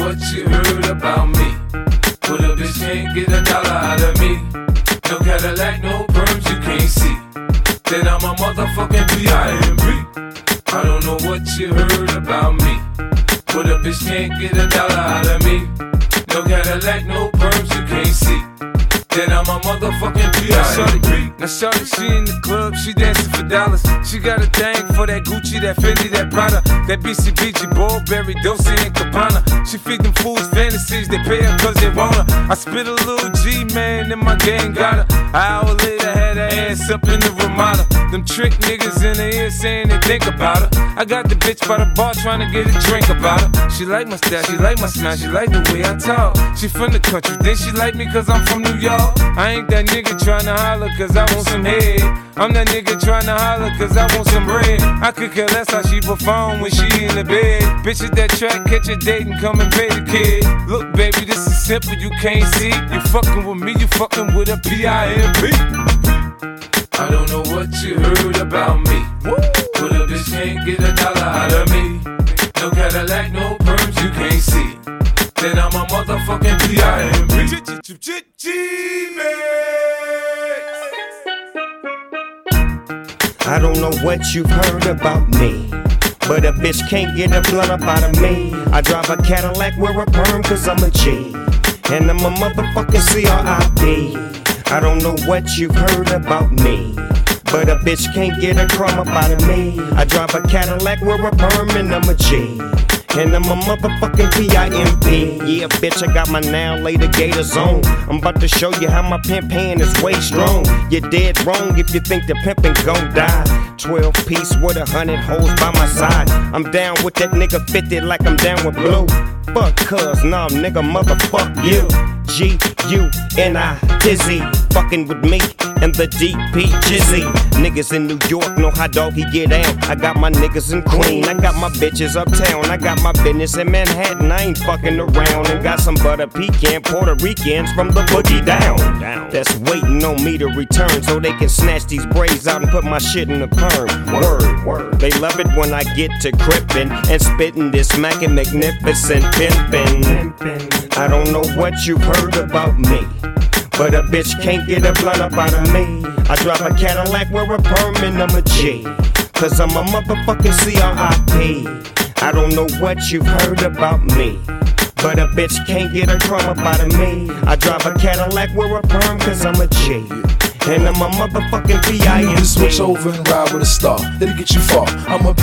what you heard about me, but a bitch can't get a dollar out of me. No Cadillac, no perms, you can't see that I'm a motherfucking P.I.M.P. I don't know what you heard about me, but a bitch can't get a dollar out of me. No Cadillac, no perms, you can't see that I'm a motherfucking P.I.M.P. Now shorty, she in the club, she dancing for dollars. She got a thing for that Gucci, that Fendi, that Prada, that BCBG, Burberry, Dolce and Gabbana. She feed them fools fantasies, they pay her cause they want her. I spit a little G, man, and my gang got her. An hour later, had her ass up in the Ramada. Them trick niggas in the ear saying they think about her. I got the bitch by the bar trying to get a drink about her. She like my style, she like my smile, she like the way I talk. She from the country, then she like me cause I'm from New York. I ain't that nigga tryna holler cause I want some head. I'm that nigga tryna holler cause I want some bread. I could care less how she perform when she in the bed. Bitches that track, catch a date and come and pay the kid. Look baby, this is simple, you can't see. You fucking with me, you fucking with a P.I.M.P. I don't know what you heard about me, but a bitch can't get a dollar out of me. No Cadillac, no perms, you can't see that I'm a motherfucking P.I.M.P. I don't know what you've heard about me, but a bitch can't get a blunt up out of me. I drive a Cadillac, wear a perm cause I'm a G, and I'm a motherfucking C.R.I.P. I don't know what you've heard about me, but a bitch can't get a crumb up out of me. I drive a Cadillac, wear a perm, and I'm a G, and I'm a motherfucking P.I.M.P. Yeah, bitch, I got my now later gators on. I'm about to show you how my pimp hand is way strong. You're dead wrong if you think the pimpin' gon' die. 12 piece with 100 hoes by my side. I'm down with that nigga 50 like I'm down with Blue. Fuck cuz, nah nigga, motherfuck you. G-U-N-I, Dizzy, fucking with me and the D.P. Jizzy. Niggas in New York know how doggy get down. I got my niggas in Queen, I got my bitches uptown. I got my business in Manhattan, I ain't fucking around. And got some butter pecan Puerto Ricans from the boogie down. That's waiting on me to return so they can snatch these braids out and put my shit in the perm. Word. They love it when I get to crippin' and spittin' this smackin' magnificent pimpin'. I don't know what you've heard about me, but a bitch can't get a blunt up out of me. I drive a Cadillac, wear a perm, and I'm a G, cause I'm a motherfucking C.R.I.P. I don't know what you've heard about me, but a bitch can't get a crumb up out of me. I drive a Cadillac, wear a perm, cause I'm a G, and I'm a motherfucking P.I.M.P. Switch over and ride with a star, it'll get you far. I'm a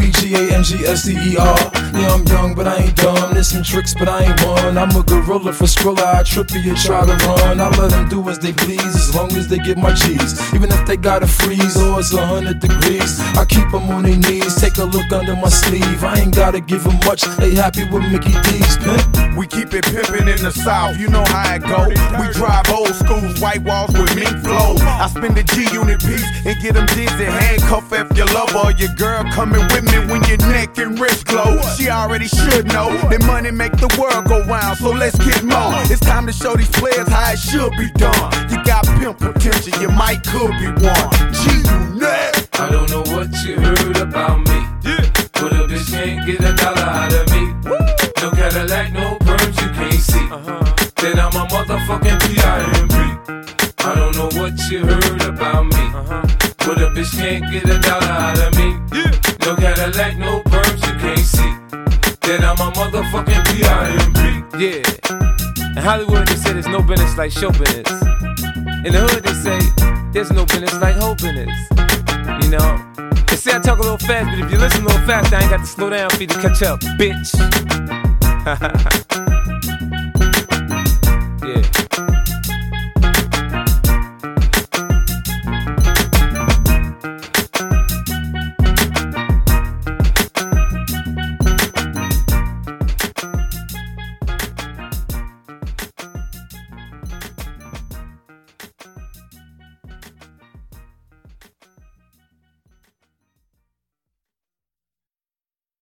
P.I.M.P.G.A.N.G.S.T.E.R. Yeah, I'm young, but I ain't dumb. There's some tricks, but I ain't one. I'm a gorilla for Skrilla, I trip you, try to run. I let them do as they please, as long as they get my G's. Even if they gotta freeze or it's 100 degrees, I keep them on their knees, take a look under my sleeve. I ain't gotta give them much, they happy with Mickey D's, pimp. We keep it pimpin' in the South, you know how it go. We drive old schools, white walls with mink flow. I spend the G-Unit piece and get them dizzy. Handcuff if your lover or your girl coming with me when your neck and wrist glow. She already should know that money make the world go round, so let's get more. It's time to show these players how it should be done. You got pimp potential, you might could be one. G-Unit. I don't know what you heard about me, but a bitch can't get a dollar out of me. No Cadillac, no perms, you can't see that I'm a motherfucking P.I.M.P. I don't know what you heard about me, but a bitch can't get a dollar out of me. No Cadillac, no perms, you can't see that I'm a motherfucking P.I.M.P. Yeah. In Hollywood they say there's no business like show business. In the hood they say there's no business like hoe business. You know? They say I talk a little fast, but if you listen a little fast, I ain't got to slow down for you to catch up, bitch.